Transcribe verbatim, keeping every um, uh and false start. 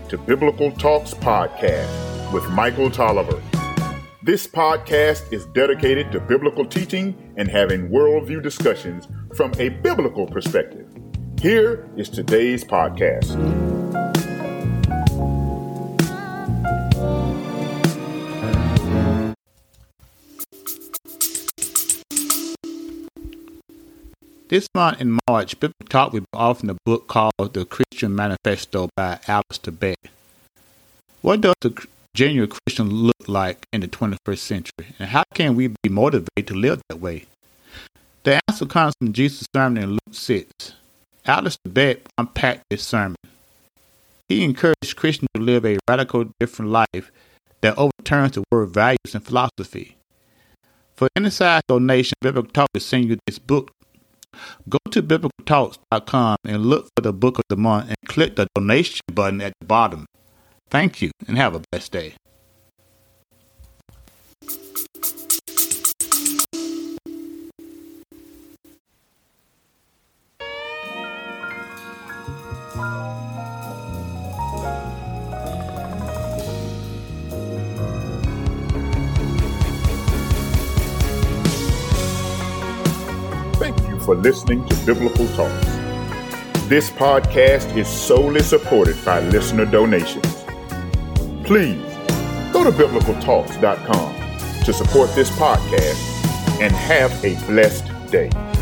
to Biblical Talks Podcast with Michael Tolliver. This podcast is dedicated to biblical teaching and having worldview discussions from a biblical perspective. Here is today's podcast. This month in March, Biblical Talk will be offering a book called The Christian Manifesto by Alistair Begg. What does the genuine Christian look like in the twenty-first century, and how can we be motivated to live that way? The answer comes from Jesus' sermon in Luke six. Alistair Begg unpacked this sermon. He encouraged Christians to live a radical different life that overturns the world values and philosophy. For any size donation, Biblical Talk will send you this book. Go to biblical talks dot com and look for the book of the month and click the donation button at the bottom. Thank you and have a blessed day. For listening to Biblical Talks. This podcast is solely supported by listener donations. Please go to biblical talks dot com to support this podcast and have a blessed day.